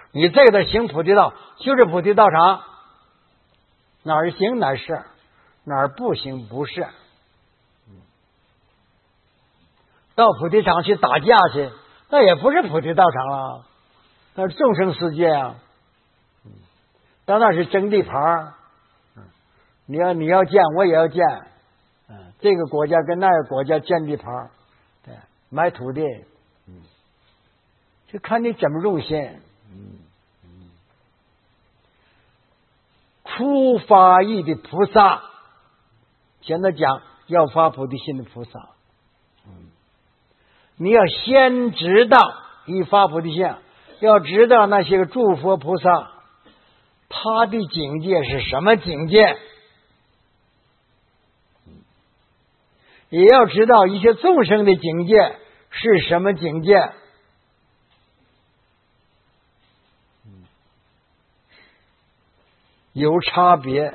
你这个行菩提道，就是菩提道场，哪儿行哪儿是，哪儿不行不是。到菩提场去打架去，那也不是菩提道场了，那是众生世界啊。到那是争地盘，你要建，我也要建，这个国家跟那个国家建地盘，对，买土地，就看你怎么用心。初发意的菩萨，现在讲要发菩提心的菩萨，你要先知道，一发菩提心，要知道那些个诸佛菩萨，他的境界是什么境界，也要知道一些众生的境界是什么境界。有差别，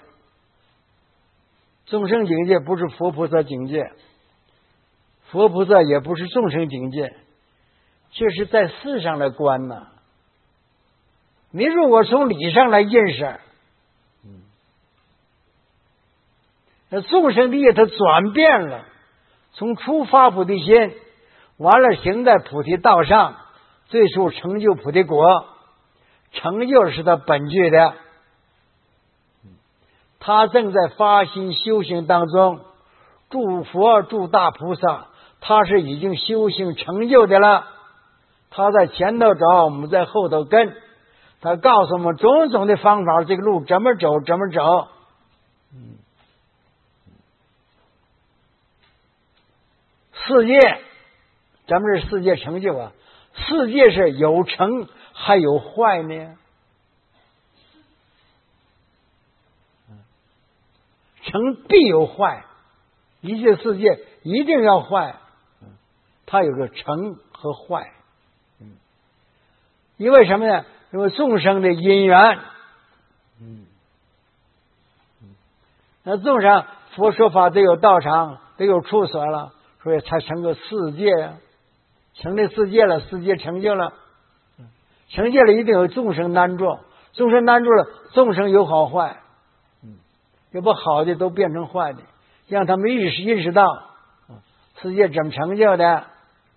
众生境界不是佛菩萨境界，佛菩萨也不是众生境界，这是在事上来观呢。你如果从理上来认识，那众生的业它转变了，从初发菩提心，完了行在菩提道上，最初成就菩提果，成就是他本具的。他正在发心修行当中，诸佛诸大菩萨，他是已经修行成就的了。他在前头走，我们在后头跟，他告诉我们种种的方法，这个路怎么走怎么走。世界，咱们是世界成就啊，世界是有成还有坏呢。成必有坏，一切世界一定要坏，它有个成和坏。因为什么呢？因为众生的因缘。那众生佛说法都有道场，都有处所了，所以才成个世界啊，成了世界了，世界成就了，成就了一定有众生难住，众生难住了，众生有好坏。要把好的都变成坏的，让他们认识到世界怎么成就的。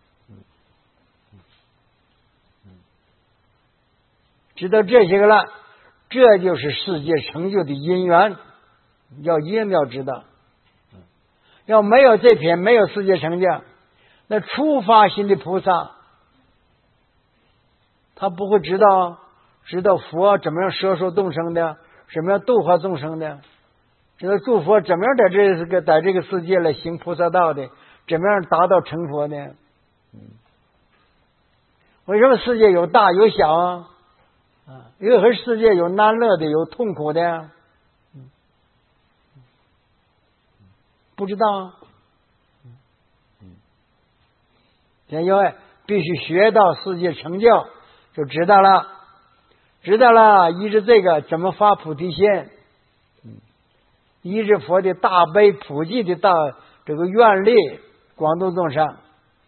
知道这些个了，这就是世界成就的因缘，一定要知道。要没有这篇，没有世界成就，那初发心的菩萨，他不会知道佛怎么样摄受众生的，怎么样度化众生的。知道诸佛怎么样在这个世界来行菩萨道的，怎么样达到成佛呢？为什么世界有大有小啊？为何世界有难乐的，有痛苦的？不知道啊。因为必须学到世界成就，就知道了。知道了，依着这个怎么发菩提心。依着佛的大悲普济的这个愿力，广度众生，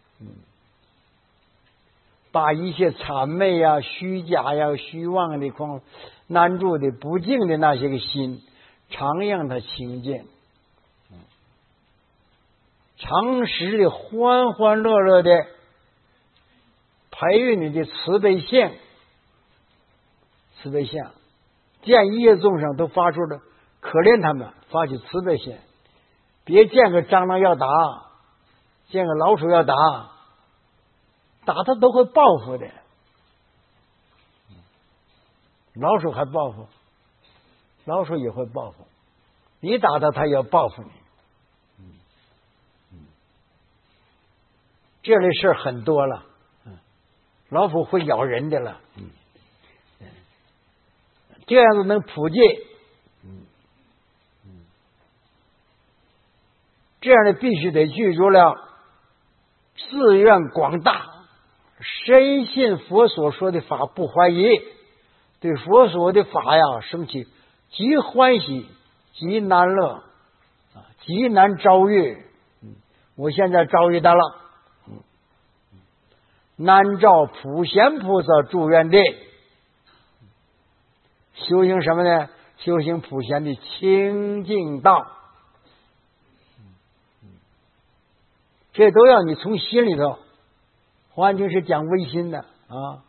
把一些谄媚呀、虚假呀、虚妄的、难住的、不净的那些个心，常让它清净，常时的欢欢乐乐的培育你的慈悲性，见一切众生都发出的可怜他们，发起慈悲心，别见个蟑螂要打，见个老鼠要打他都会报复的。老鼠还报复，老鼠也会报复，你打他，他也要报复你。这类事很多了，老虎会咬人的了，这样子能普及。这样的必须得具足了自愿广大，深信佛所说的法不怀疑，对佛所的法呀生起极欢喜极难乐极难遭遇。我现在遭遇到了，难照普贤菩萨住愿地， 修行什么呢？修行普贤的清净道。这都要你从心里头。环境是讲唯心的啊，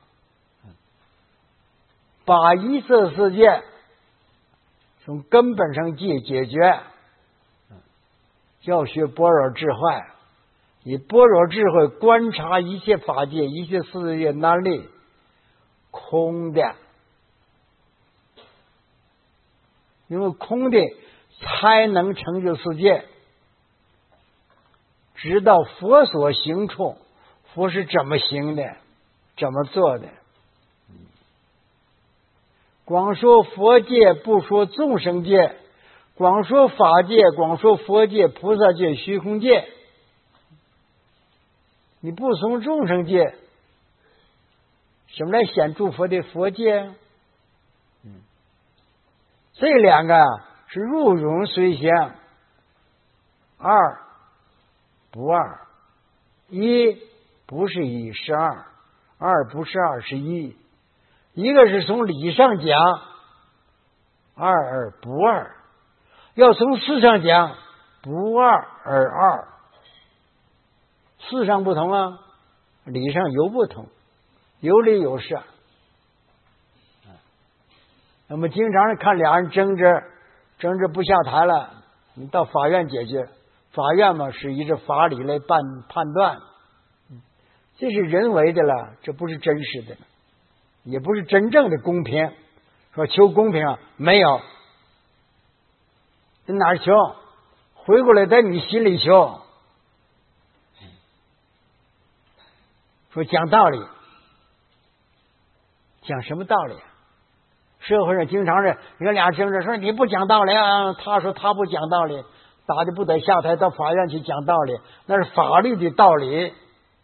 把一色世界从根本上解决，要学般若智慧，以般若智慧观察一切法界、一切世界难力空的，因为空的才能成就世界。知道佛所行处，佛是怎么行的，怎么做的。光说佛界，不说众生界；光说法界，光说佛界、菩萨界、虚空界。你不从众生界，什么来显诸佛的佛界？这两个是入融随相，二不二，一不是一，是二；二不是二，是一。一个是从理上讲，二而不二；要从事上讲，不二而二。事上不同啊，理上有不同，有理有事。我们经常看俩人争执不下台了，你到法院解决。法院嘛，是依着法理来判断，这是人为的了，这不是真实的，也不是真正的公平。说求公平啊，没有，在哪儿求？回过来在你心里求。说讲道理，讲什么道理？社会上经常是人俩争执，说你不讲道理啊，他说他不讲道理。打的不得下台，到法院去讲道理，那是法律的道理，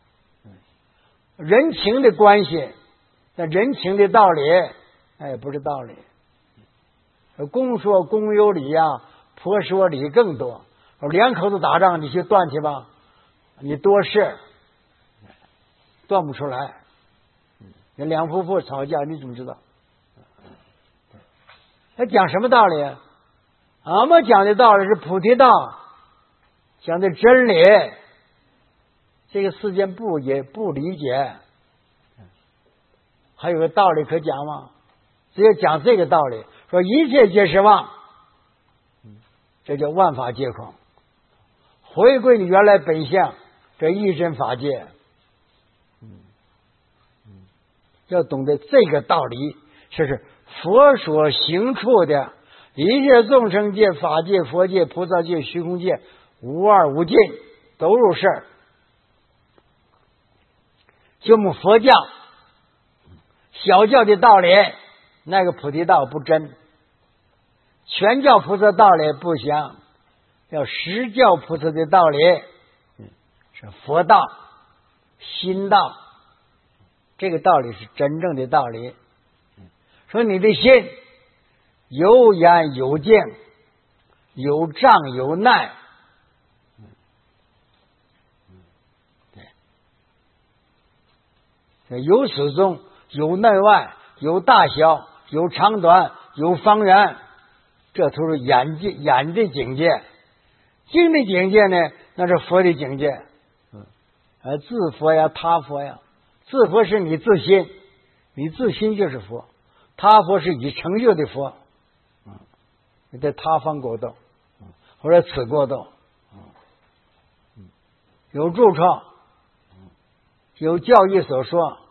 人情的关系，那人情的道理，不是道理。公说公有理呀，婆说理更多。两口子打仗，你去断去吧，你多事，断不出来。那两夫妇吵架，你怎么知道？他讲什么道理？俺们讲的道理是菩提道，讲的真理。这个世间不理解，还有个道理可讲吗？只有讲这个道理，说一切皆是妄，这叫万法皆空，回归你原来本相，这一真法界。要懂得这个道理，这是佛所行处的。一切众生界、法界、佛界、菩萨界、虚空界，无二无尽，都入世。就我们佛教小教的道理，那个菩提道不真；全教菩萨道理不详，要实教菩萨的道理是佛道、心道。这个道理是真正的道理。说你的心有眼有见，有障有耐，有始终，有内外，有大小，有长短，有方圆，这都是眼的境界。境的境界呢，那是佛的境界。自佛呀，他佛呀。自佛是你自心，你自心就是佛；他佛是已成就的佛。你在他方国度，或者此国度，有住处，有教义所说。